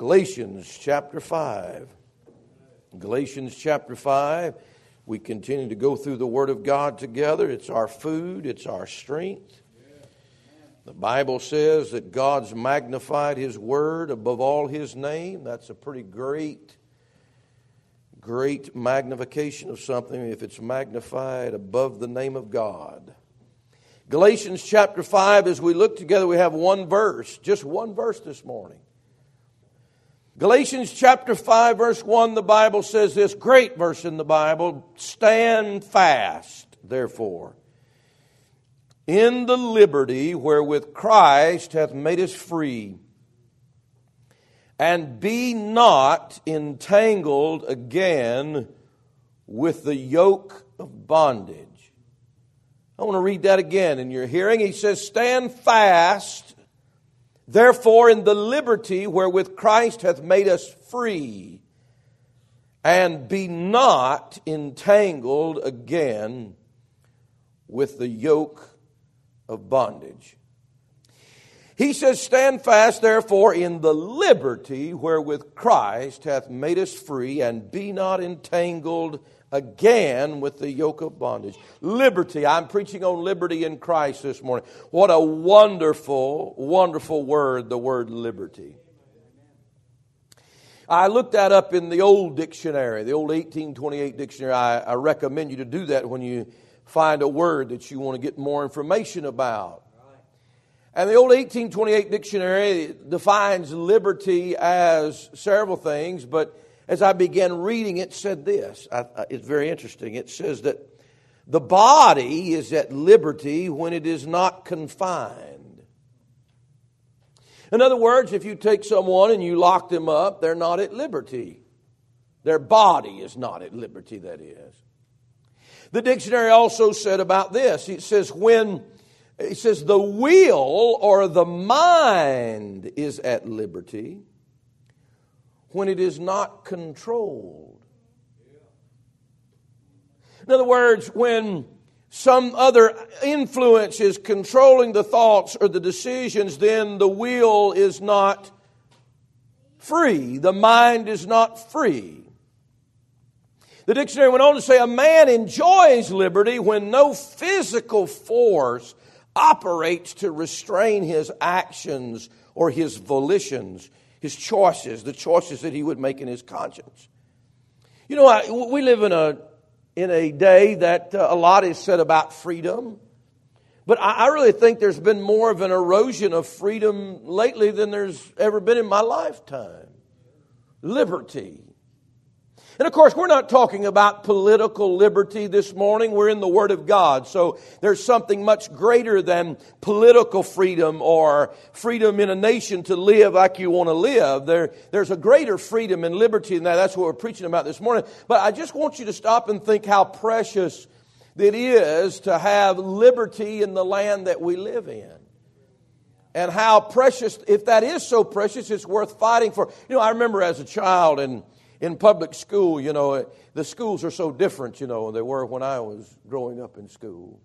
Galatians chapter 5. Galatians chapter 5. We continue to go through the Word of God together. It's our food. It's our strength. The Bible says that God's magnified His Word above all His name. That's a pretty great magnification of something if it's magnified above the name of God. Galatians chapter 5, as we look together, we have one verse, just one verse this morning. Galatians chapter 5, verse 1, the Bible says this, great verse in the Bible, stand fast, therefore, in the liberty wherewith Christ hath made us free, and be not entangled again with the yoke of bondage. I want to read that again in your hearing. He says, stand fast, therefore, in the liberty wherewith Christ hath made us free, and be not entangled again with the yoke of bondage. He says, stand fast, therefore, in the liberty wherewith Christ hath made us free, and be not entangled again with the yoke of bondage. Liberty. I'm preaching on liberty in Christ this morning. What a wonderful, wonderful word, the word liberty. I looked that up in the old dictionary, the old 1828 dictionary. I recommend you to do that when you find a word that you want to get more information about. And the old 1828 dictionary defines liberty as several things, but as I began reading, it said this. It's very interesting. It says that the body is at liberty when it is not confined. In other words, if you take someone and you lock them up, they're not at liberty. Their body is not at liberty, that is. The dictionary also said about this. It says the will or the mind is at liberty when it is not controlled. In other words, when some other influence is controlling the thoughts or the decisions, then the will is not free. The mind is not free. The dictionary went on to say a man enjoys liberty when no physical force operates to restrain his actions or his volitions, his choices, the choices that he would make in his conscience. You know, we live in a day that a lot is said about freedom. But I really think there's been more of an erosion of freedom lately than there's ever been in my lifetime. Liberty. And of course, we're not talking about political liberty this morning. We're in the Word of God. So there's something much greater than political freedom or freedom in a nation to live like you want to live. There's a greater freedom and liberty than that. That's what we're preaching about this morning. But I just want you to stop and think how precious it is to have liberty in the land that we live in. And how precious, if that is so precious, it's worth fighting for. You know, I remember as a child in public school, you know, the schools are so different, you know, than they were when I was growing up in school.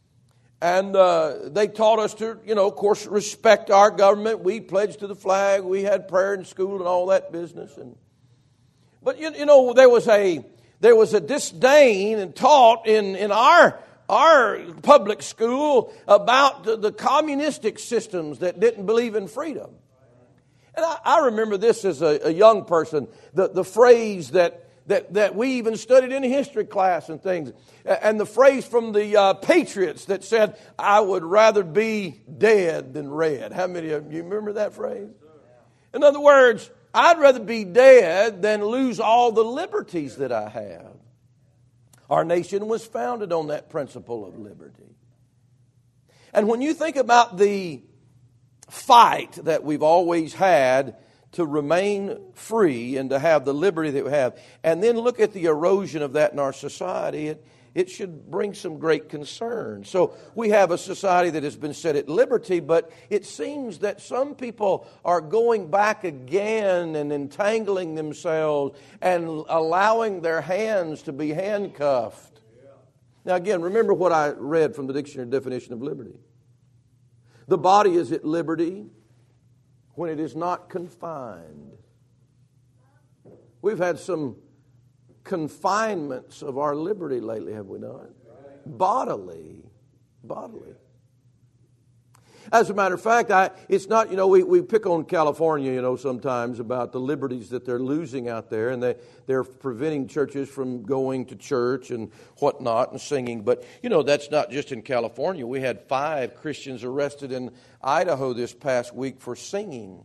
And they taught us to, you know, of course, respect our government. We pledged to the flag. We had prayer in school and all that business. But you know, there was a disdain and taught in our public school about the communistic systems that didn't believe in freedom. And I remember this as a young person, the phrase that we even studied in history class and things, and the phrase from the Patriots that said, I would rather be dead than red. How many of you remember that phrase? In other words, I'd rather be dead than lose all the liberties that I have. Our nation was founded on that principle of liberty. And when you think about the fight that we've always had to remain free and to have the liberty that we have, and then look at the erosion of that in our society, it should bring some great concern. So we have a society that has been set at liberty, but it seems that some people are going back again and entangling themselves and allowing their hands to be handcuffed. Now again, remember what I read from the dictionary definition of liberty. The body is at liberty when it is not confined. We've had some confinements of our liberty lately, have we not? Bodily. As a matter of fact, it's not, we pick on California, sometimes about the liberties that they're losing out there, and they're preventing churches from going to church and whatnot and singing. But, that's not just in California. We had 5 Christians arrested in Idaho this past week for singing.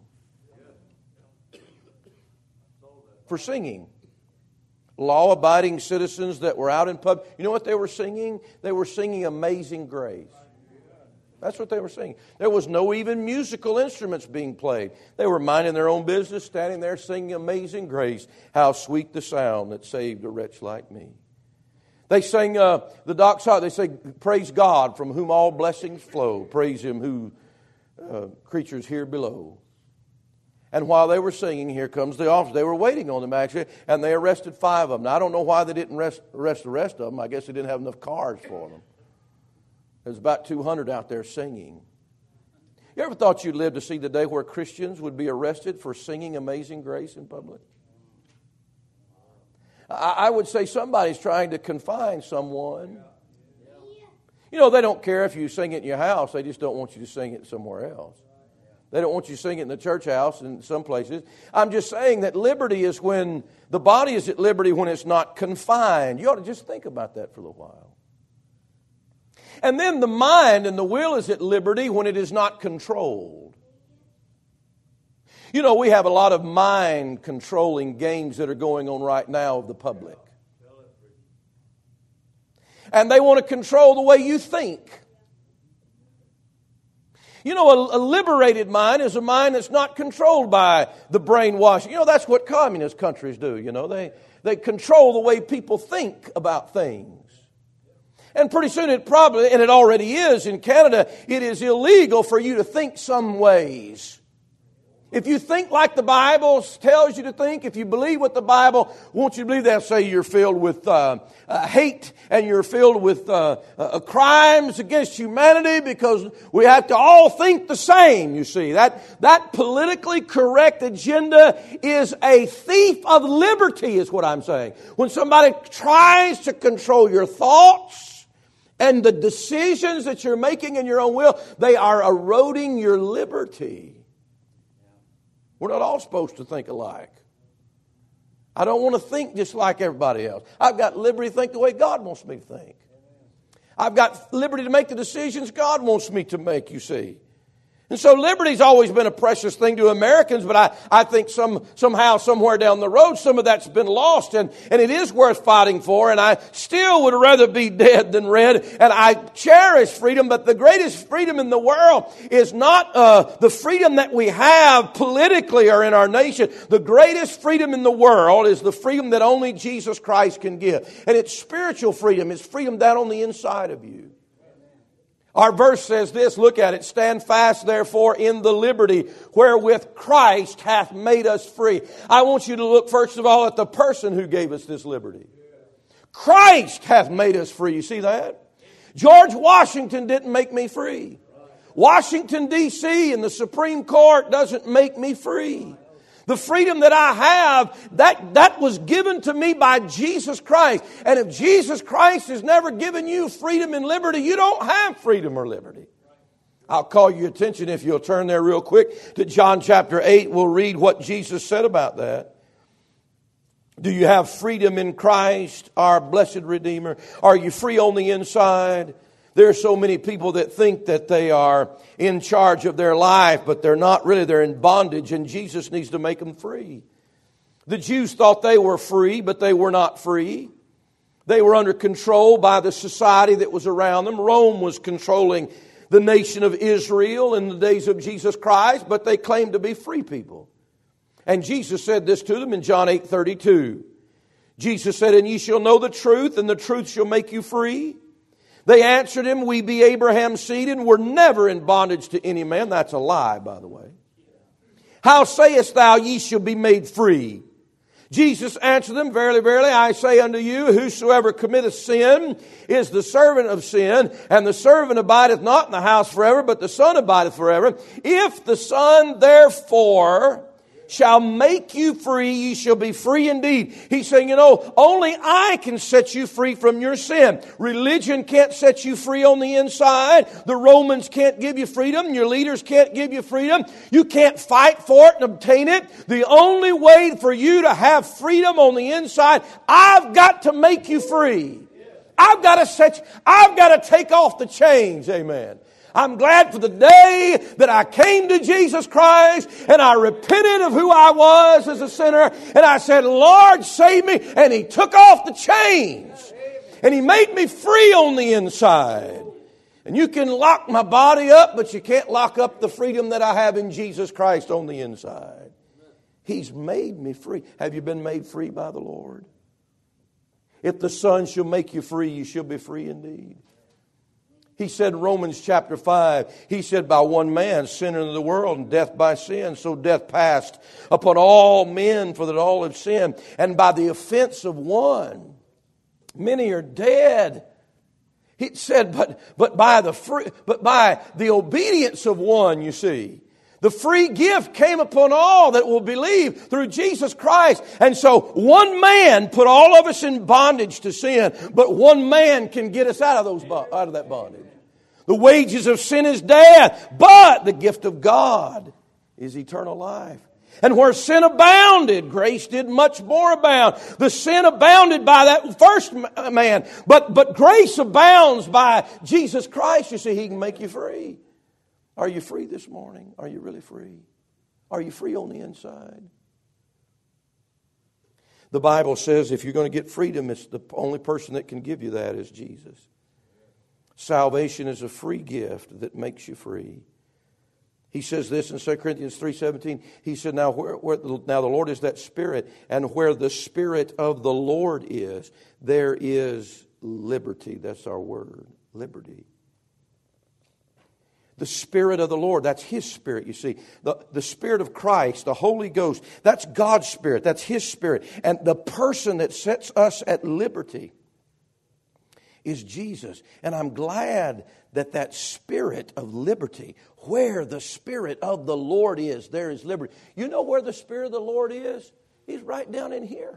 For singing. Law-abiding citizens that were out in public. You know what they were singing? They were singing Amazing Grace. That's what they were singing. There was no even musical instruments being played. They were minding their own business, standing there singing Amazing Grace. How sweet the sound that saved a wretch like me. They sang the doxology. They say, praise God from whom all blessings flow. Praise Him who creatures here below. And while they were singing, here comes the officer. They were waiting on them, actually, and they arrested 5 of them. Now, I don't know why they didn't arrest the rest of them. I guess they didn't have enough cars for them. There's about 200 out there singing. You ever thought you'd live to see the day where Christians would be arrested for singing Amazing Grace in public? I would say somebody's trying to confine someone. They don't care if you sing it in your house. They just don't want you to sing it somewhere else. They don't want you to sing it in the church house in some places. I'm just saying that liberty is when the body is at liberty when it's not confined. You ought to just think about that for a little while. And then the mind and the will is at liberty when it is not controlled. We have a lot of mind-controlling games that are going on right now of the public. And they want to control the way you think. A liberated mind is a mind that's not controlled by the brainwashing. That's what communist countries do. They control the way people think about things. And pretty soon it already is in Canada, it is illegal for you to think some ways. If you think like the Bible tells you to think, if you believe what the Bible wants you to believe, they'll say you're filled with hate and you're filled with crimes against humanity because we have to all think the same, you see. That politically correct agenda is a thief of liberty, is what I'm saying. When somebody tries to control your thoughts, and the decisions that you're making in your own will, they are eroding your liberty. We're not all supposed to think alike. I don't want to think just like everybody else. I've got liberty to think the way God wants me to think. I've got liberty to make the decisions God wants me to make, you see. And so liberty's always been a precious thing to Americans, but I think somehow, somewhere down the road, some of that's been lost, and it is worth fighting for, and I still would rather be dead than red, and I cherish freedom, but the greatest freedom in the world is not the freedom that we have politically or in our nation. The greatest freedom in the world is the freedom that only Jesus Christ can give, and it's spiritual freedom. It's freedom down on the inside of you. Our verse says this, look at it. Stand fast, therefore, in the liberty wherewith Christ hath made us free. I want you to look, first of all, at the person who gave us this liberty. Christ hath made us free. You see that? George Washington didn't make me free. Washington, D.C. and the Supreme Court doesn't make me free. The freedom that I have, that was given to me by Jesus Christ. And if Jesus Christ has never given you freedom and liberty, you don't have freedom or liberty. I'll call your attention, if you'll turn there real quick, to John chapter 8. We'll read what Jesus said about that. Do you have freedom in Christ, our blessed Redeemer? Are you free on the inside? There are so many people that think that they are in charge of their life, but they're not really. They're in bondage, and Jesus needs to make them free. The Jews thought they were free, but they were not free. They were under control by the society that was around them. Rome was controlling the nation of Israel in the days of Jesus Christ, but they claimed to be free people. And Jesus said this to them in John 8:32. Jesus said, "And ye shall know the truth, and the truth shall make you free." They answered him, "We be Abraham's seed, and were never in bondage to any man." That's a lie, by the way. "How sayest thou, ye shall be made free?" Jesus answered them, "Verily, verily, I say unto you, whosoever committeth sin is the servant of sin, and the servant abideth not in the house forever, but the Son abideth forever. If the Son therefore shall make you free, ye shall be free indeed. He's saying, only I can set you free from your sin. Religion can't set you free on the inside. The Romans can't give you freedom. Your leaders can't give you freedom. You can't fight for it and obtain it. The only way for you to have freedom on the inside, I've got to make you free. I've got to take off the chains. Amen. I'm glad for the day that I came to Jesus Christ and I repented of who I was as a sinner and I said, Lord, save me. And He took off the chains and He made me free on the inside. And you can lock my body up, but you can't lock up the freedom that I have in Jesus Christ on the inside. He's made me free. Have you been made free by the Lord? If the Son shall make you free, you shall be free indeed. He said in Romans chapter 5, He said, by one man sin into the world, and death by sin. So death passed upon all men, for that all have sinned. And by the offense of one, many are dead. He said, but by the obedience of one, you see, the free gift came upon all that will believe through Jesus Christ. And so one man put all of us in bondage to sin, but one man can get us out of that bondage. The wages of sin is death, but the gift of God is eternal life. And where sin abounded, grace did much more abound. The sin abounded by that first man, but grace abounds by Jesus Christ. You see, He can make you free. Are you free this morning? Are you really free? Are you free on the inside? The Bible says if you're going to get freedom, it's the only person that can give you that is Jesus. Salvation is a free gift that makes you free. He says this in 2 Corinthians 3:17. He said, now the Lord is that Spirit, and where the Spirit of the Lord is, there is liberty. That's our word, liberty. The Spirit of the Lord, that's His Spirit, you see. The Spirit of Christ, the Holy Ghost, that's God's Spirit, that's His Spirit. And the person that sets us at liberty is Jesus. And I'm glad that Spirit of liberty, where the Spirit of the Lord is, there is liberty. You know where the Spirit of the Lord is? He's right down in here.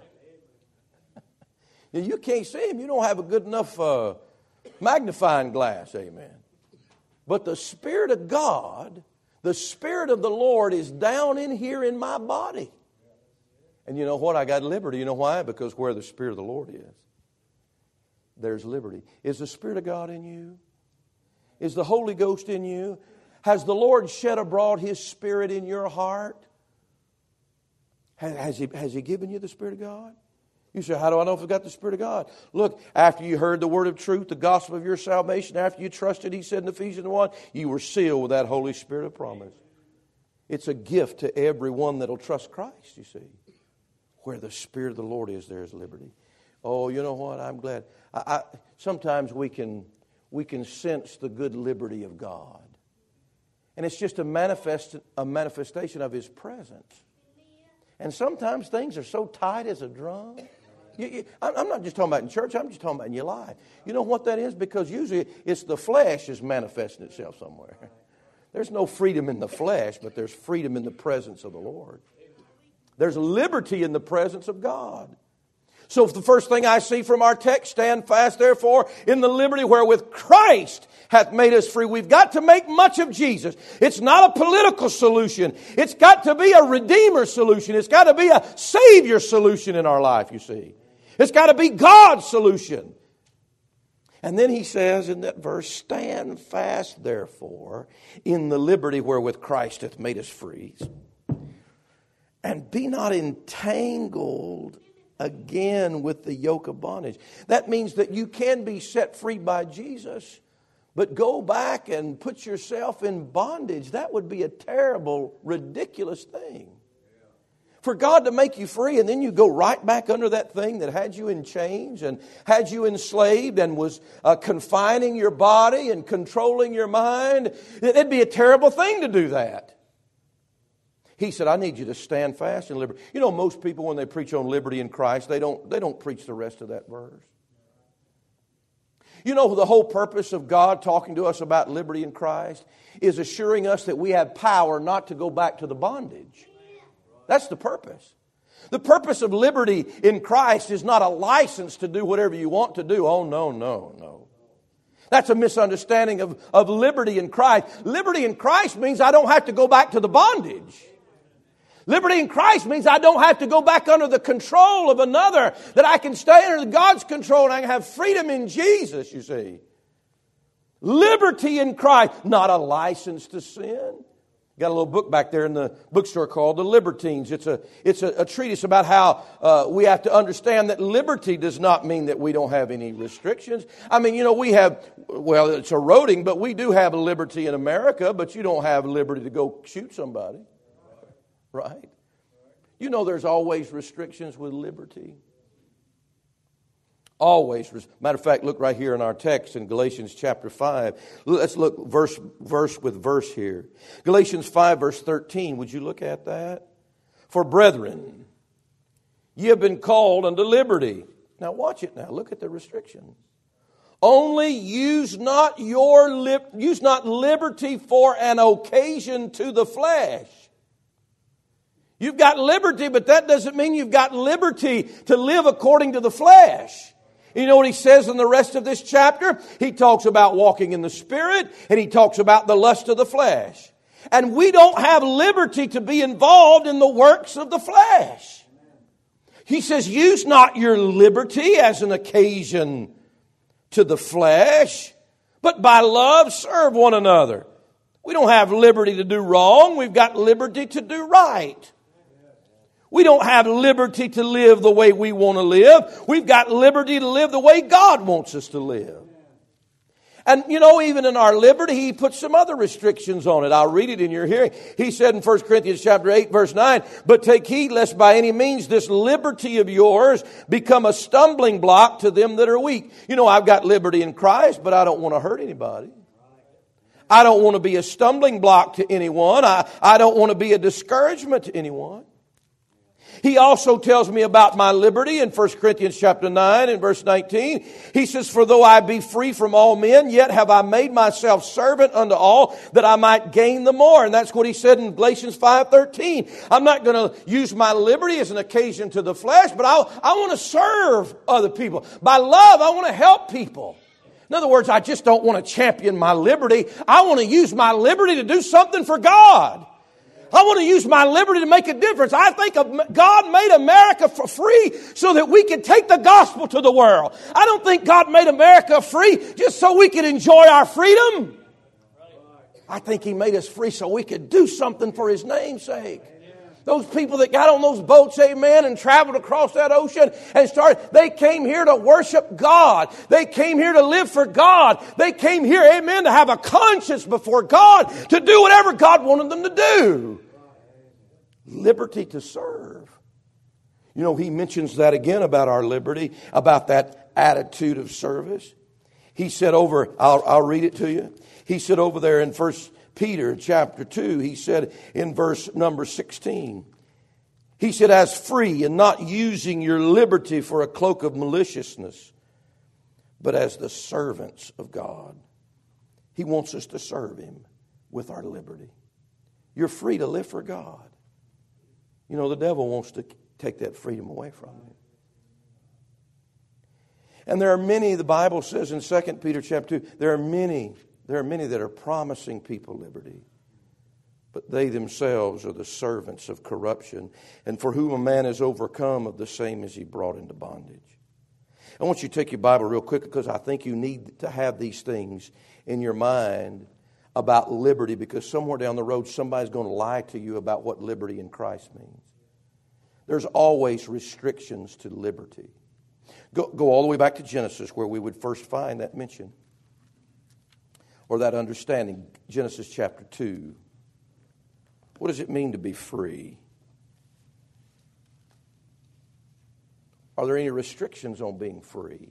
You can't see Him. You don't have a good enough magnifying glass, amen. But the Spirit of God, the Spirit of the Lord is down in here in my body. And you know what? I got liberty. You know why? Because where the Spirit of the Lord is, there's liberty. Is the Spirit of God in you? Is the Holy Ghost in you? Has the Lord shed abroad His Spirit in your heart? Has He given you the Spirit of God? You say, how do I know if I've got the Spirit of God? Look, after you heard the word of truth, the gospel of your salvation, after you trusted, He said in Ephesians 1, you were sealed with that Holy Spirit of promise. It's a gift to everyone that will trust Christ, you see. Where the Spirit of the Lord is, there is liberty. Oh, you know what? I'm glad. Sometimes we can sense the good liberty of God. And it's just a manifestation of His presence. And sometimes things are so tight as a drum. I'm not just talking about in church, I'm just talking about in your life. You know what that is? Because usually it's the flesh is manifesting itself somewhere. There's no freedom in the flesh, but there's freedom in the presence of the Lord. There's liberty in the presence of God. So the first thing I see from our text, stand fast therefore in the liberty wherewith Christ hath made us free. We've got to make much of Jesus. It's not a political solution. It's got to be a Redeemer solution. It's got to be a Savior solution in our life, you see. It's got to be God's solution. And then he says in that verse, stand fast therefore in the liberty wherewith Christ hath made us free. And be not entangled again with the yoke of bondage. That means that you can be set free by Jesus, but go back and put yourself in bondage. That would be a terrible, ridiculous thing. For God to make you free and then you go right back under that thing that had you in chains and had you enslaved and was confining your body and controlling your mind. It'd be a terrible thing to do that. He said, I need you to stand fast in liberty. You know, most people when they preach on liberty in Christ, they don't preach the rest of that verse. You know, the whole purpose of God talking to us about liberty in Christ is assuring us that we have power not to go back to the bondage. That's the purpose. The purpose of liberty in Christ is not a license to do whatever you want to do. Oh, no, no, no. That's a misunderstanding of liberty in Christ. Liberty in Christ means I don't have to go back to the bondage. Liberty in Christ means I don't have to go back under the control of another, that I can stay under God's control and I can have freedom in Jesus, you see. Liberty in Christ, not a license to sin. Got a little book back there in the bookstore called The Libertines. It's a treatise about how we have to understand that liberty does not mean that we don't have any restrictions. I mean, we have, well, it's eroding, but we do have a liberty in America, but you don't have liberty to go shoot somebody. Right? There's always restrictions with liberty. Always. Matter of fact, look right here in our text in Galatians chapter 5. Let's look verse with verse here. Galatians 5 verse 13. Would you look at that? For brethren, ye have been called unto liberty. Now watch it now. Look at the restriction. Only use not liberty for an occasion to the flesh. You've got liberty, but that doesn't mean you've got liberty to live according to the flesh. You know what he says in the rest of this chapter? He talks about walking in the Spirit, and he talks about the lust of the flesh. And we don't have liberty to be involved in the works of the flesh. He says, use not your liberty as an occasion to the flesh, but by love serve one another. We don't have liberty to do wrong. We've got liberty to do right. We don't have liberty to live the way we want to live. We've got liberty to live the way God wants us to live. And even in our liberty, He puts some other restrictions on it. I'll read it in your hearing. He said in 1 Corinthians chapter 8, verse 9, but take heed lest by any means this liberty of yours become a stumbling block to them that are weak. I've got liberty in Christ, but I don't want to hurt anybody. I don't want to be a stumbling block to anyone. I don't want to be a discouragement to anyone. He also tells me about my liberty in 1 Corinthians chapter 9 and verse 19. He says, for though I be free from all men, yet have I made myself servant unto all, that I might gain the more. And that's what he said in Galatians 5:13. I'm not going to use my liberty as an occasion to the flesh, but I want to serve other people. By love, I want to help people. In other words, I just don't want to champion my liberty. I want to use my liberty to do something for God. I want to use my liberty to make a difference. I think God made America for free so that we could take the gospel to the world. I don't think God made America free just so we could enjoy our freedom. I think He made us free so we could do something for His name's sake. Those people that got on those boats, amen, and traveled across that ocean and they came here to worship God. They came here to live for God. They came here, amen, to have a conscience before God, to do whatever God wanted them to do. Liberty to serve. He mentions that again about our liberty, about that attitude of service. He said I'll read it to you. He said over there in 1 Peter chapter 2, he said in verse number 16, he said, as free and not using your liberty for a cloak of maliciousness, but as the servants of God. He wants us to serve Him with our liberty. You're free to live for God. The devil wants to take that freedom away from you. And there are many, the Bible says in 2 Peter chapter 2, there are many that are promising people liberty, but they themselves are the servants of corruption, and for whom a man is overcome, of the same is he brought into bondage. I want you to take your Bible real quick, because I think you need to have these things in your mind about liberty, because somewhere down the road somebody's going to lie to you about what liberty in Christ means. There's always restrictions to liberty. Go all the way back to Genesis, where we would first find that mention or that understanding. Genesis chapter 2. What does it mean to be free? Are there any restrictions on being free?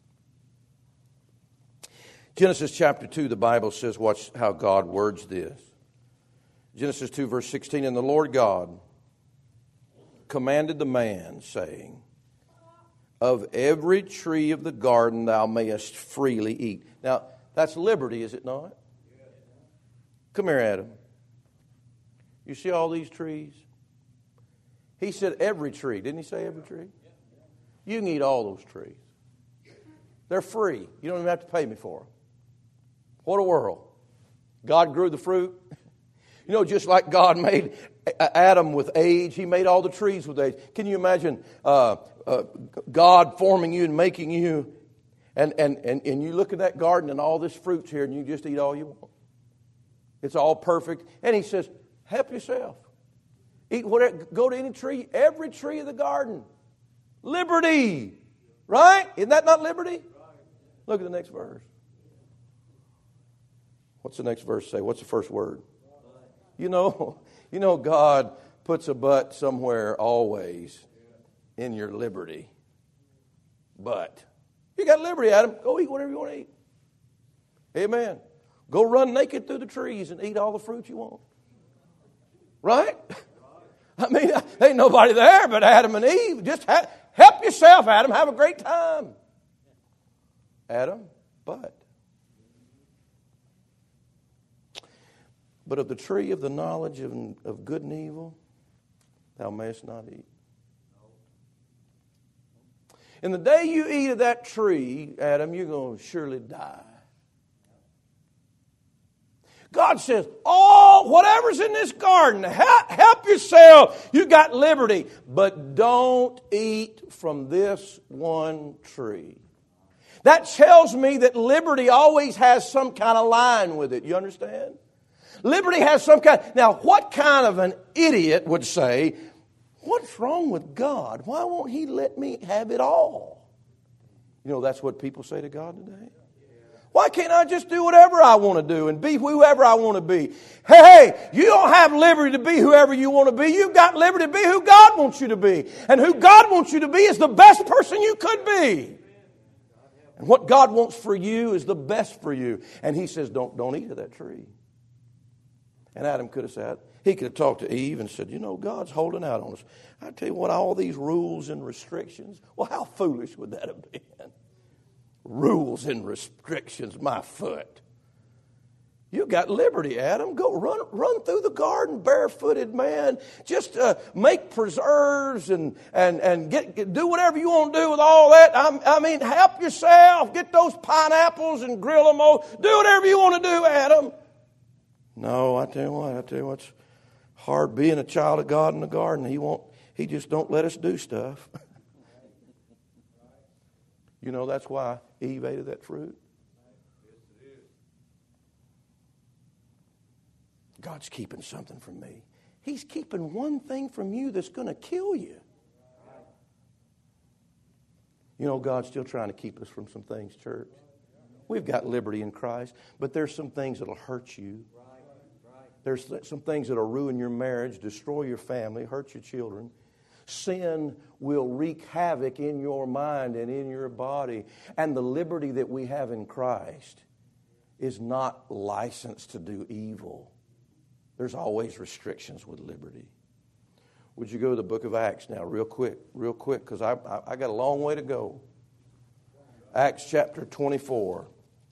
Genesis chapter 2, the Bible says, watch how God words this. Genesis 2, verse 16, and the Lord God commanded the man, saying, of every tree of the garden thou mayest freely eat. Now, that's liberty, is it not? Come here, Adam. You see all these trees? He said every tree. Didn't he say every tree? You can eat all those trees. They're free. You don't even have to pay me for them. What a world. God grew the fruit. You know, just like God made Adam with age, He made all the trees with age. Can you imagine God forming you and making you, and you look at that garden and all this fruit's here and you just eat all you want. It's all perfect. And He says, help yourself. Eat whatever, go to any tree, every tree of the garden. Liberty. Right? Isn't that not liberty? Look at the next verse. What's the next verse say? What's the first word? You know, God puts a but somewhere always in your liberty. But you got liberty, Adam. Go eat whatever you want to eat. Amen. Go run naked through the trees and eat all the fruit you want. Right? I mean, ain't nobody there but Adam and Eve. Just help yourself, Adam. Have a great time. Adam, but of the tree of the knowledge of good and evil, thou mayest not eat. In the day you eat of that tree, Adam, you're going to surely die. God says, whatever's in this garden, help yourself. You got liberty. But don't eat from this one tree. That tells me that liberty always has some kind of line with it. You understand? Liberty has some kind. Now, what kind of an idiot would say, what's wrong with God? Why won't He let me have it all? You know, that's what people say to God today. Why can't I just do whatever I want to do and be whoever I want to be? Hey, you don't have liberty to be whoever you want to be. You've got liberty to be who God wants you to be. And who God wants you to be is the best person you could be. And what God wants for you is the best for you. And He says, don't eat of that tree. And Adam could have said, he could have talked to Eve and said, you know, God's holding out on us. I tell you what, all these rules and restrictions, well, how foolish would that have been? Rules and restrictions, my foot. You got liberty, Adam. Go run through the garden barefooted, man. Just make preserves and do whatever you want to do with all that. I mean, help yourself. Get those pineapples and grill them all. Do whatever you want to do, Adam. No, I tell you what, it's hard being a child of God in the garden. He just don't let us do stuff. You know, that's why Eve ate of that fruit. God's keeping something from me. He's keeping one thing from you that's going to kill you. You know, God's still trying to keep us from some things, church. We've got liberty in Christ, but there's some things that'll hurt you. There's some things that'll ruin your marriage, destroy your family, hurt your children. Sin will wreak havoc in your mind and in your body. And the liberty that we have in Christ is not licensed to do evil. There's always restrictions with liberty. Would you go to the book of Acts now real quick, because I got a long way to go. Acts chapter 24.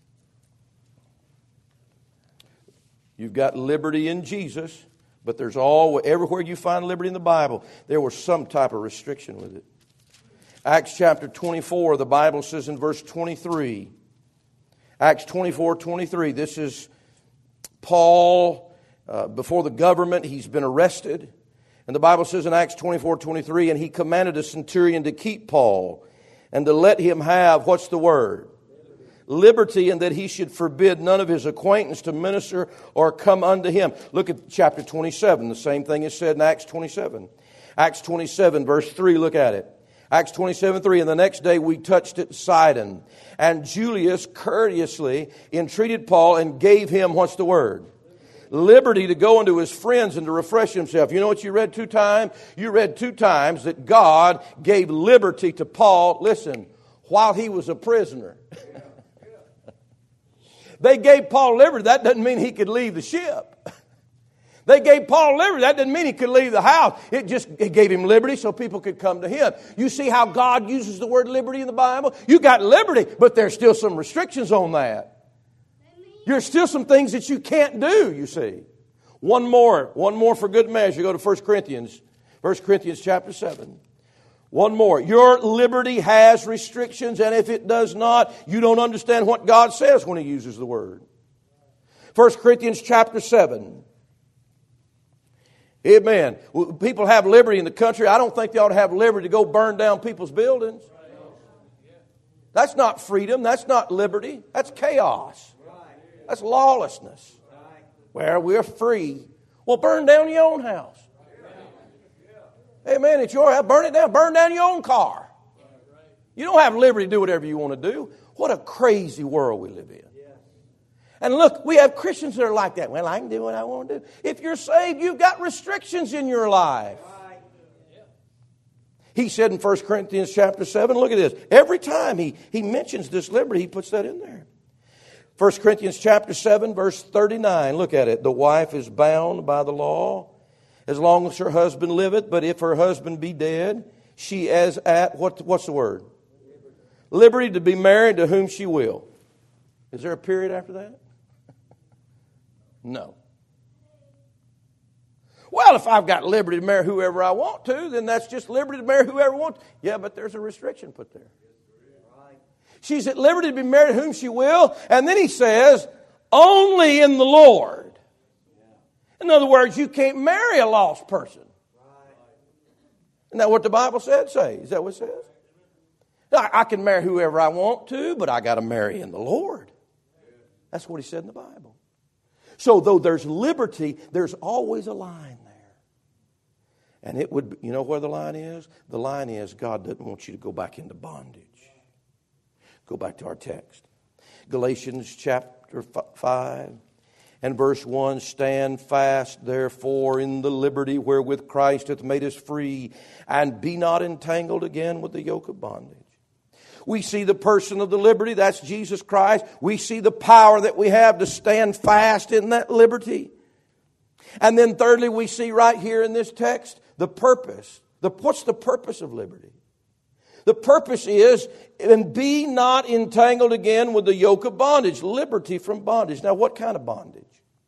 You've got liberty in Jesus. But there's everywhere you find liberty in the Bible, there was some type of restriction with it. Acts chapter 24, the Bible says in verse 23. Acts 24:23. This is Paul before the government. He's been arrested. And the Bible says in Acts 24:23, and he commanded a centurion to keep Paul and to let him have, what's the word? Liberty, and that he should forbid none of his acquaintance to minister or come unto him. Look at chapter 27. The same thing is said in Acts 27. Acts 27, verse 3, look at it. Acts 27:3, and the next day we touched at Sidon. And Julius courteously entreated Paul and gave him, what's the word? Liberty to go unto his friends and to refresh himself. You know what you read 2 times? You read 2 times that God gave liberty to Paul, listen, while he was a prisoner. They gave Paul liberty. That doesn't mean he could leave the ship. They gave Paul liberty. That doesn't mean he could leave the house. It gave him liberty so people could come to him. You see how God uses the word liberty in the Bible? You got liberty, but there's still some restrictions on that. There's still some things that you can't do, you see. One more for good measure. Go to 1 Corinthians 1 Corinthians chapter 7. One more. Your liberty has restrictions, and if it does not, you don't understand what God says when He uses the word. 1 Corinthians chapter 7. Amen. People have liberty in the country. I don't think they ought to have liberty to go burn down people's buildings. That's not freedom. That's not liberty. That's chaos. That's lawlessness. Well, we're free. Well, burn down your own house. Amen. It's your house. Burn it down. Burn down your own car. You don't have liberty to do whatever you want to do. What a crazy world we live in. And look, we have Christians that are like that. Well, I can do what I want to do. If you're saved, you've got restrictions in your life. He said in 1 Corinthians chapter 7, look at this. Every time he mentions this liberty, he puts that in there. 1 Corinthians chapter 7, verse 39, look at it. The wife is bound by the law as long as her husband liveth, but if her husband be dead, she is at, what's the word? Liberty to be married to whom she will. Is there a period after that? No. Well, if I've got liberty to marry whoever I want to, then that's just liberty to marry whoever I want to. Yeah, but there's a restriction put there. She's at liberty to be married to whom she will. And then he says, only in the Lord. In other words, you can't marry a lost person. Isn't that what the Bible said? Is that what it says? I can marry whoever I want to, but I got to marry in the Lord. That's what he said in the Bible. So though there's liberty, there's always a line there. And it would, you know where the line is? The line is God doesn't want you to go back into bondage. Go back to our text. Galatians chapter 5 and verse 1. Stand fast, therefore, in the liberty wherewith Christ hath made us free, and be not entangled again with the yoke of bondage. We see the person of the liberty, that's Jesus Christ. We see the power that we have to stand fast in that liberty. And then thirdly, we see right here in this text, the purpose. What's the purpose of liberty? The purpose is, and be not entangled again with the yoke of bondage. Liberty from bondage. Now, what kind of bondage?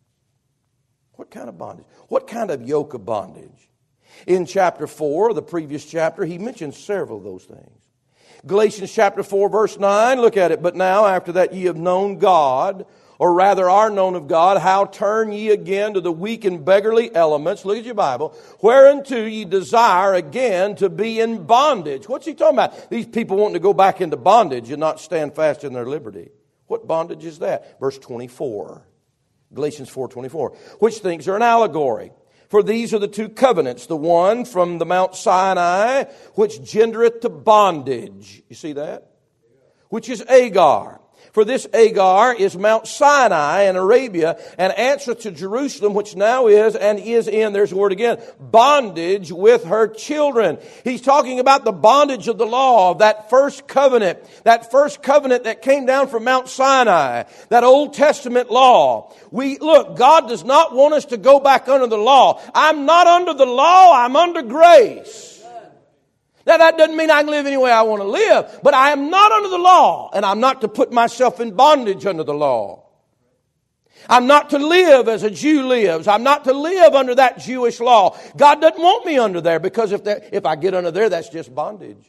What kind of bondage? What kind of yoke of bondage? In chapter 4, the previous chapter, he mentions several of those things. Galatians chapter 4, verse 9, look at it. But now, after that ye have known God, or rather are known of God, how turn ye again to the weak and beggarly elements, look at your Bible, whereunto ye desire again to be in bondage. What's he talking about? These people wanting to go back into bondage and not stand fast in their liberty. What bondage is that? Verse 24. Galatians 4:24. Which things are an allegory. For these are the two covenants, the one from the Mount Sinai, which gendereth to bondage. You see that? Which is Agar. For this Agar is Mount Sinai in Arabia, and answereth to Jerusalem, which now is and is in, there's the word again, bondage with her children. He's talking about the bondage of the law, of that first covenant that came down from Mount Sinai, that Old Testament law. Look, God does not want us to go back under the law. I'm not under the law, I'm under grace. Now, that doesn't mean I can live any way I want to live, but I am not under the law, and I'm not to put myself in bondage under the law. I'm not to live as a Jew lives. I'm not to live under that Jewish law. God doesn't want me under there, because if I get under there, that's just bondage.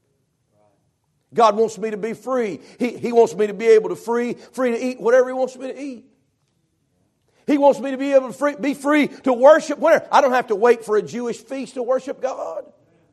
God wants me to be free. He wants me to be able to free to eat whatever He wants me to eat. He wants me to be able to be free to worship whenever. I don't have to wait for a Jewish feast to worship God.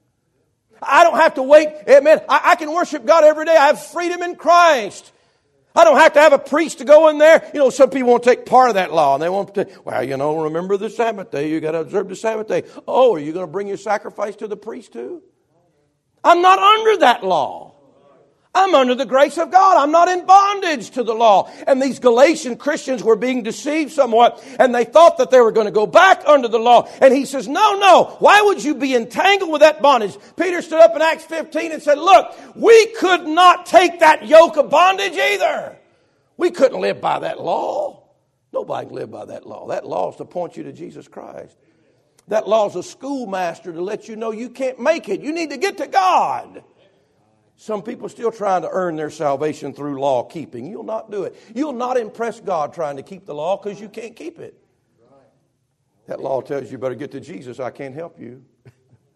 I don't have to wait. Amen. I can worship God every day. I have freedom in Christ. I don't have to have a priest to go in there. You know, some people want to take part of that law, and they want to, remember the Sabbath day. You got to observe the Sabbath day. Oh, are you going to bring your sacrifice to the priest too? I'm not under that law. I'm under the grace of God. I'm not in bondage to the law. And these Galatian Christians were being deceived somewhat, and they thought that they were going to go back under the law. And he says, no. Why would you be entangled with that bondage? Peter stood up in Acts 15 and said, look, we could not take that yoke of bondage either. We couldn't live by that law. Nobody can live by that law. That law is to point you to Jesus Christ. That law is a schoolmaster to let you know you can't make it. You need to get to God. Some people are still trying to earn their salvation through law keeping. You'll not do it. You'll not impress God trying to keep the law, because you can't keep it. That law tells you better get to Jesus. I can't help you.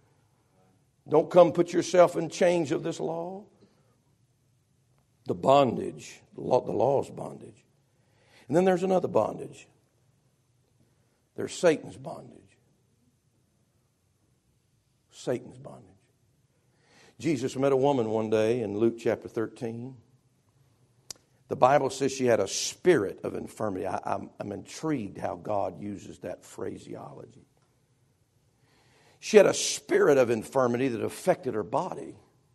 Don't come put yourself in chains of this law. The bondage, the law's bondage. And then there's another bondage. There's Satan's bondage. Satan's bondage. Jesus met a woman one day in Luke chapter 13. The Bible says she had a spirit of infirmity. I'm intrigued how God uses that phraseology. She had a spirit of infirmity that affected her body.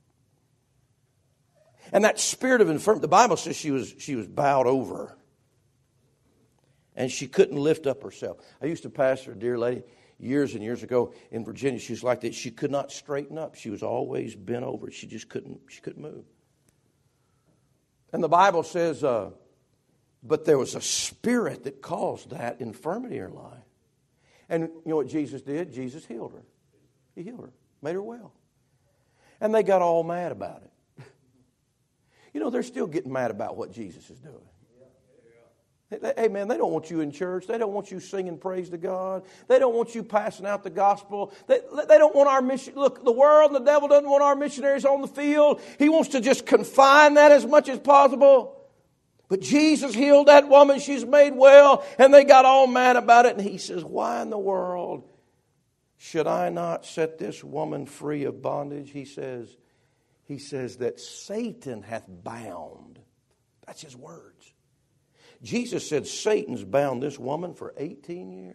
And that spirit of infirmity, the Bible says she was bowed over. And she couldn't lift up herself. I used to pastor a dear lady years and years ago in Virginia. She was like that. She could not straighten up. She was always bent over. She just couldn't move. And the Bible says, but there was a spirit that caused that infirmity in her life. And you know what Jesus did? Jesus healed her. He healed her, made her well. And they got all mad about it. You know, they're still getting mad about what Jesus is doing. Hey, man, they don't want you in church. They don't want you singing praise to God. They don't want you passing out the gospel. They don't want our mission. Look, the world and the devil doesn't want our missionaries on the field. He wants to just confine that as much as possible. But Jesus healed that woman. She's made well. And they got all mad about it. And he says, why in the world should I not set this woman free of bondage? He says that Satan hath bound. That's his words. Jesus said Satan's bound this woman for 18 years.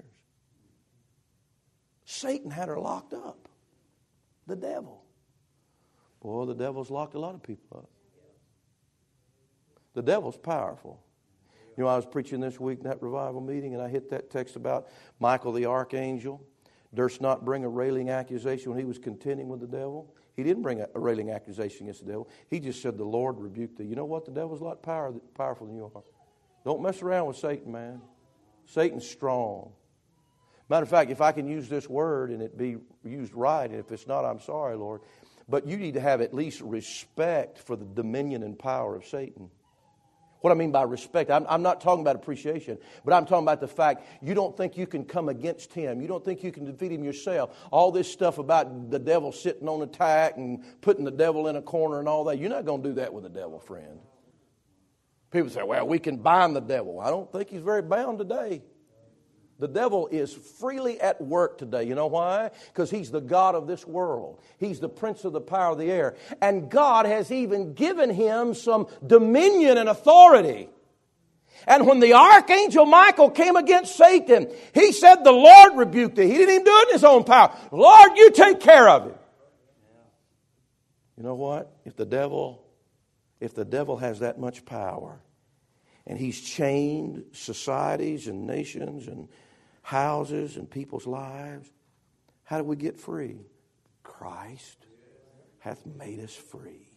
Satan had her locked up. The devil. Boy, the devil's locked a lot of people up. The devil's powerful. You know, I was preaching this week in that revival meeting, and I hit that text about Michael the archangel durst not bring a railing accusation when he was contending with the devil. He didn't bring a railing accusation against the devil. He just said, the Lord rebuked thee. You know what? The devil's a lot powerful than you are. Don't mess around with Satan, man. Satan's strong. Matter of fact, if I can use this word and it be used right, and if it's not, I'm sorry, Lord. But you need to have at least respect for the dominion and power of Satan. What I mean by respect, I'm not talking about appreciation, but I'm talking about the fact you don't think you can come against him. You don't think you can defeat him yourself. All this stuff about the devil sitting on attack and putting the devil in a corner and all that, you're not going to do that with the devil, friend. People say, well, we can bind the devil. I don't think he's very bound today. The devil is freely at work today. You know why? Because he's the god of this world. He's the prince of the power of the air. And God has even given him some dominion and authority. And when the archangel Michael came against Satan, he said, the Lord rebuked thee. He didn't even do it in his own power. Lord, you take care of him. You know what? If the devil has that much power, and he's chained societies and nations and houses and people's lives, how do we get free? Christ hath made us free.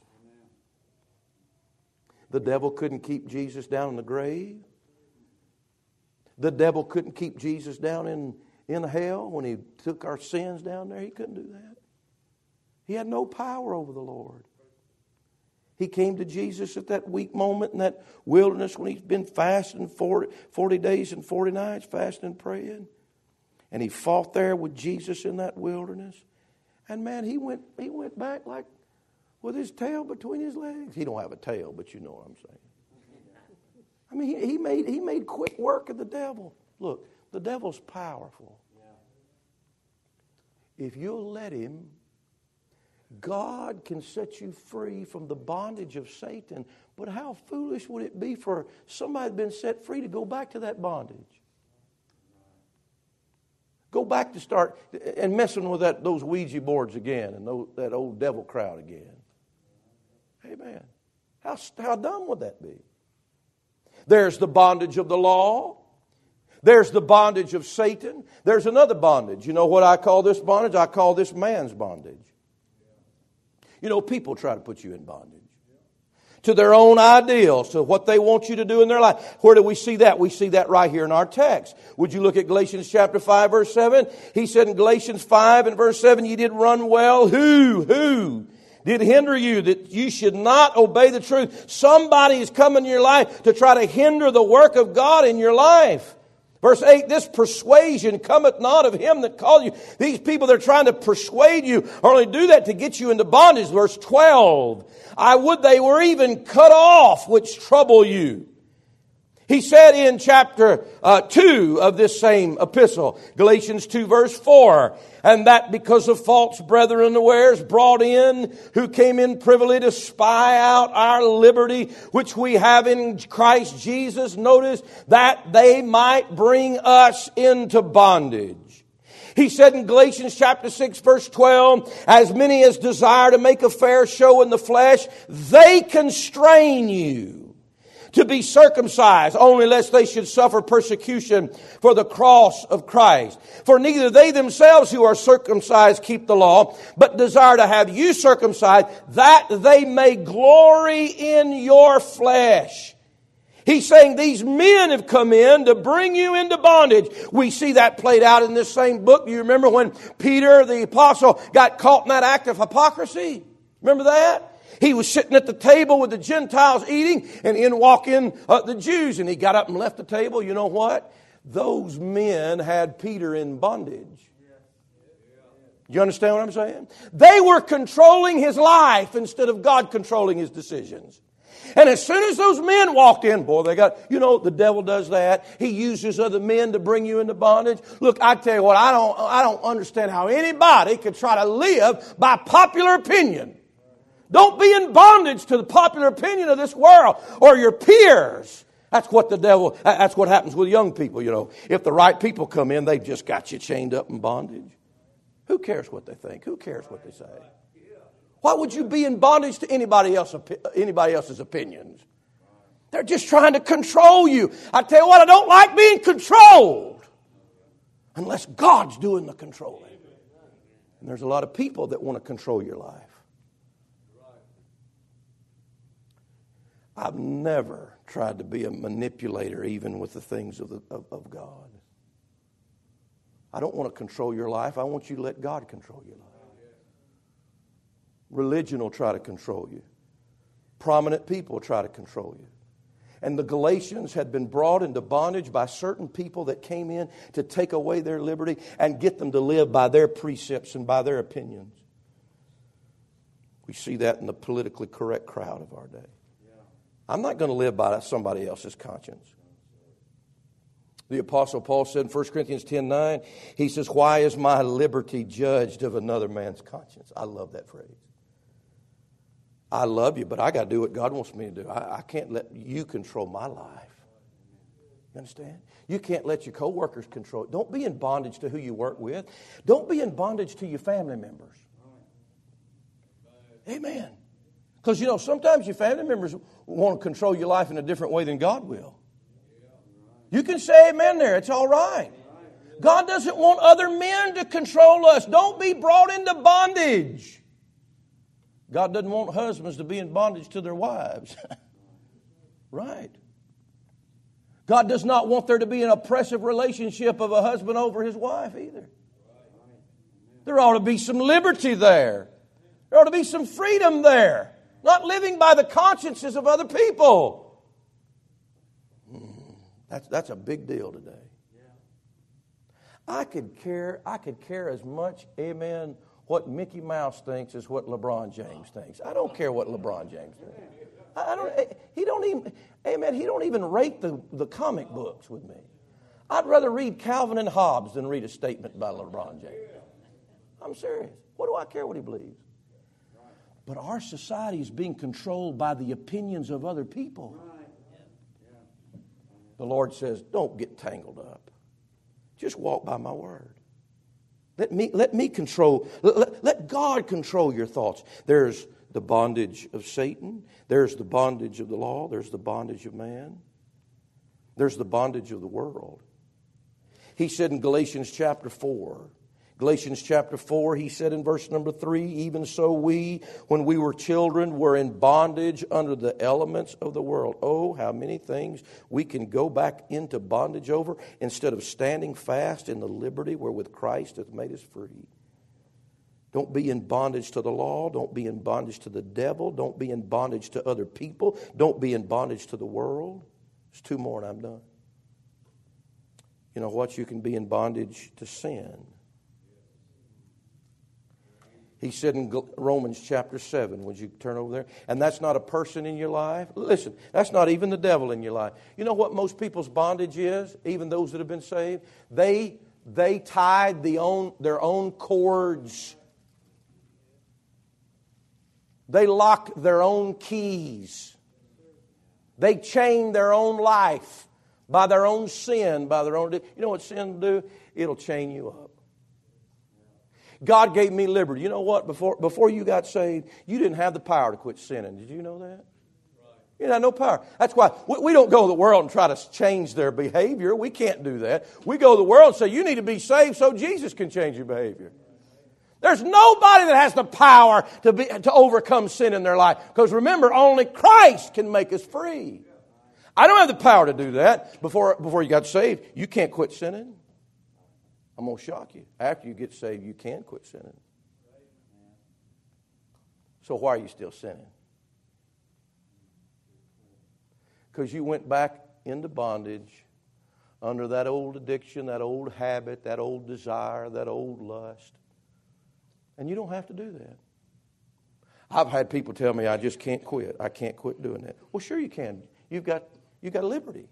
The devil couldn't keep Jesus down in the grave. The devil couldn't keep Jesus down in hell when he took our sins down there. He couldn't do that. He had no power over the Lord. He came to Jesus at that weak moment in that wilderness when he's been fasting 40 days and 40 nights, fasting and praying. And he fought there with Jesus in that wilderness. And man, he went back like with his tail between his legs. He don't have a tail, but you know what I'm saying. I mean, he made quick work of the devil. Look, the devil's powerful. If you'll let him, God can set you free from the bondage of Satan. But how foolish would it be for somebody who'd been set free to go back to that bondage? Go back to start and messing with those Ouija boards again and that old devil crowd again. Amen. How dumb would that be? There's the bondage of the law. There's the bondage of Satan. There's another bondage. You know what I call this bondage? I call this man's bondage. You know, people try to put you in bondage to their own ideals, to what they want you to do in their life. Where do we see that? We see that right here in our text. Would you look at Galatians chapter 5, verse 7? He said in Galatians 5 and verse 7, you did run well. Who did hinder you that you should not obey the truth? Somebody is coming in your life to try to hinder the work of God in your life. Verse 8, this persuasion cometh not of him that called you. These people, they're trying to persuade you, only do that to get you into bondage. Verse 12, I would they were even cut off which trouble you. He said in chapter 2 of this same epistle, Galatians 2 verse 4, and that because of false brethren unawares brought in, who came in privily to spy out our liberty, which we have in Christ Jesus, notice, that they might bring us into bondage. He said in Galatians chapter 6 verse 12, as many as desire to make a fair show in the flesh, they constrain you to be circumcised, only lest they should suffer persecution for the cross of Christ. For neither they themselves who are circumcised keep the law, but desire to have you circumcised, that they may glory in your flesh. He's saying these men have come in to bring you into bondage. We see that played out in this same book. You remember when Peter, the apostle, got caught in that act of hypocrisy? Remember that? He was sitting at the table with the Gentiles eating, and in walk in the Jews, and he got up and left the table. You know what? Those men had Peter in bondage. You understand what I'm saying? They were controlling his life instead of God controlling his decisions. And as soon as those men walked in, boy, they got, the devil does that. He uses other men to bring you into bondage. Look, I tell you what, I don't understand how anybody could try to live by popular opinion. Don't be in bondage to the popular opinion of this world or your peers. That's what happens with young people, If the right people come in, they've just got you chained up in bondage. Who cares what they think? Who cares what they say? Why would you be in bondage to anybody else's opinions? They're just trying to control you. I tell you what, I don't like being controlled unless God's doing the controlling. And there's a lot of people that want to control your life. I've never tried to be a manipulator even with the things of God. I don't want to control your life. I want you to let God control your life. Religion will try to control you. Prominent people will try to control you. And the Galatians had been brought into bondage by certain people that came in to take away their liberty and get them to live by their precepts and by their opinions. We see that in the politically correct crowd of our day. I'm not going to live by somebody else's conscience. The Apostle Paul said in 1 Corinthians 10:9, he says, why is my liberty judged of another man's conscience? I love that phrase. I love you, but I got to do what God wants me to do. I can't let you control my life. You understand? You can't let your coworkers control it. Don't be in bondage to who you work with. Don't be in bondage to your family members. Amen. Because, sometimes your family members want to control your life in a different way than God will. You can say amen there. It's all right. God doesn't want other men to control us. Don't be brought into bondage. God doesn't want husbands to be in bondage to their wives. Right. God does not want there to be an oppressive relationship of a husband over his wife either. There ought to be some liberty there. There ought to be some freedom there. Not living by the consciences of other people. That's a big deal today. I could care as much, amen, what Mickey Mouse thinks as what LeBron James thinks. I don't care what LeBron James thinks. He don't even rate the comic books with me. I'd rather read Calvin and Hobbes than read a statement by LeBron James. I'm serious. What do I care what he believes? But our society is being controlled by the opinions of other people. The Lord says, don't get tangled up. Just walk by my word. Let me control, let God control your thoughts. There's the bondage of Satan. There's the bondage of the law. There's the bondage of man. There's the bondage of the world. He said in Galatians chapter 4, he said in verse number 3, even so we, when we were children, were in bondage under the elements of the world. Oh, how many things we can go back into bondage over instead of standing fast in the liberty wherewith Christ hath made us free. Don't be in bondage to the law. Don't be in bondage to the devil. Don't be in bondage to other people. Don't be in bondage to the world. There's two more and I'm done. You know what? You can be in bondage to sin. He said in Romans chapter 7, would you turn over there? And that's not a person in your life. Listen, that's not even the devil in your life. You know what most people's bondage is, even those that have been saved? They tied their own cords. They locked their own keys. They chained their own life by their own sin, by their own... You know what sin will do? It'll chain you up. God gave me liberty. You know what? Before you got saved, you didn't have the power to quit sinning. Did you know that? You had no power. That's why we don't go to the world and try to change their behavior. We can't do that. We go to the world and say, you need to be saved so Jesus can change your behavior. There's nobody that has the power to overcome sin in their life. Because remember, only Christ can make us free. I don't have the power to do that. Before you got saved, you can't quit sinning. I'm going to shock you. After you get saved, you can quit sinning. So why are you still sinning? Because you went back into bondage under that old addiction, that old habit, that old desire, that old lust. And you don't have to do that. I've had people tell me I just can't quit. I can't quit doing that. Well, sure you can. You've got liberty.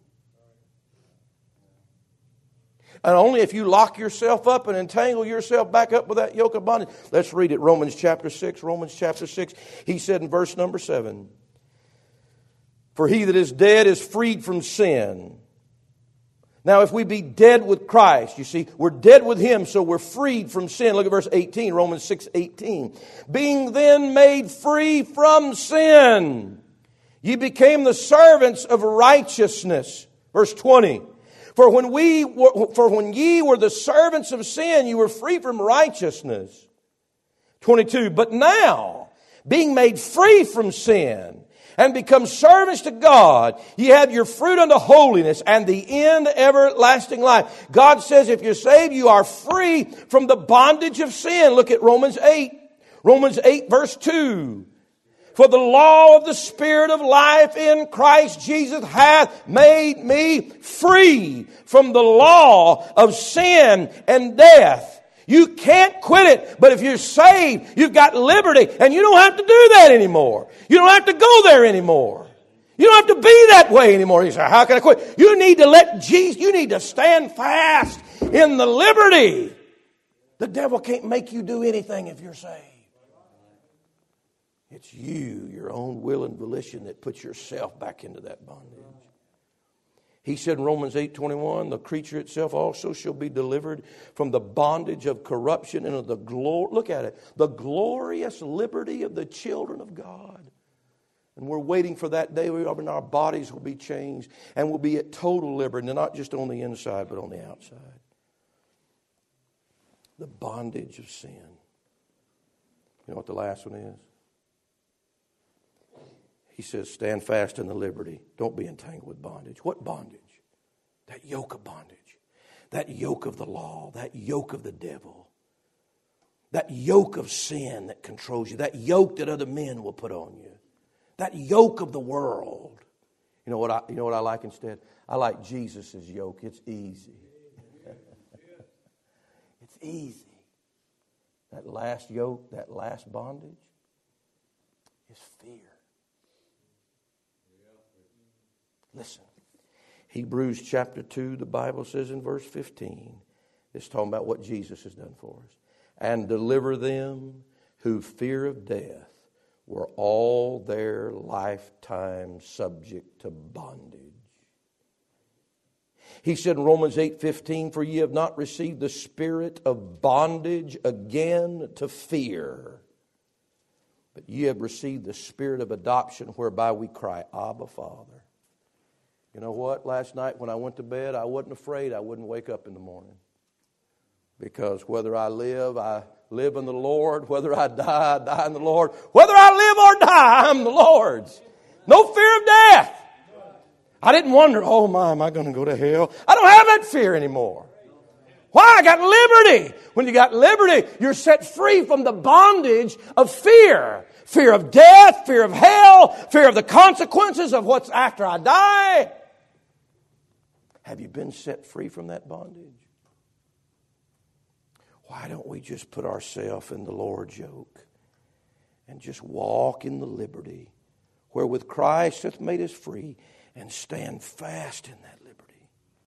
And only if you lock yourself up and entangle yourself back up with that yoke of bondage. Let's read it. Romans chapter 6. Romans chapter 6. He said in verse number 7, for he that is dead is freed from sin. Now, if we be dead with Christ, you see, we're dead with Him, so we're freed from sin. Look at verse 18, Romans 6:18. Being then made free from sin, ye became the servants of righteousness. Verse 20. For when ye were the servants of sin, you were free from righteousness. 22. But now, being made free from sin, and become servants to God, ye have your fruit unto holiness, and the end everlasting life. God says if you're saved, you are free from the bondage of sin. Look at Romans 8. Romans 8 verse 2. For the law of the Spirit of life in Christ Jesus hath made me free from the law of sin and death. You can't quit it, but if you're saved, you've got liberty, and you don't have to do that anymore. You don't have to go there anymore. You don't have to be that way anymore. You say, how can I quit? You need to let Jesus, you need to stand fast in the liberty. The devil can't make you do anything if you're saved. It's you, your own will and volition, that puts yourself back into that bondage. He said in Romans 8:21, the creature itself also shall be delivered from the bondage of corruption and of the glory. Look at it. The glorious liberty of the children of God. And we're waiting for that day when our bodies will be changed and we'll be at total liberty, and not just on the inside, but on the outside. The bondage of sin. You know what the last one is? He says, stand fast in the liberty. Don't be entangled with bondage. What bondage? That yoke of bondage. That yoke of the law. That yoke of the devil. That yoke of sin that controls you. That yoke that other men will put on you. That yoke of the world. You know what I like instead? I like Jesus' yoke. It's easy. It's easy. That last yoke, that last bondage is fear. Listen, Hebrews chapter 2, the Bible says in verse 15, it's talking about what Jesus has done for us. And deliver them who fear of death were all their lifetime subject to bondage. He said in Romans 8:15, for ye have not received the spirit of bondage again to fear, but ye have received the spirit of adoption, whereby we cry, Abba, Father. You know what? Last night when I went to bed, I wasn't afraid I wouldn't wake up in the morning. Because whether I live in the Lord. Whether I die in the Lord. Whether I live or die, I'm the Lord's. No fear of death. I didn't wonder, oh my, am I going to go to hell? I don't have that fear anymore. Why? I got liberty. When you got liberty, you're set free from the bondage of fear. Fear of death, fear of hell, fear of the consequences of what's after I die. Have you been set free from that bondage? Why don't we just put ourselves in the Lord's yoke and just walk in the liberty wherewith Christ hath made us free and stand fast in that liberty?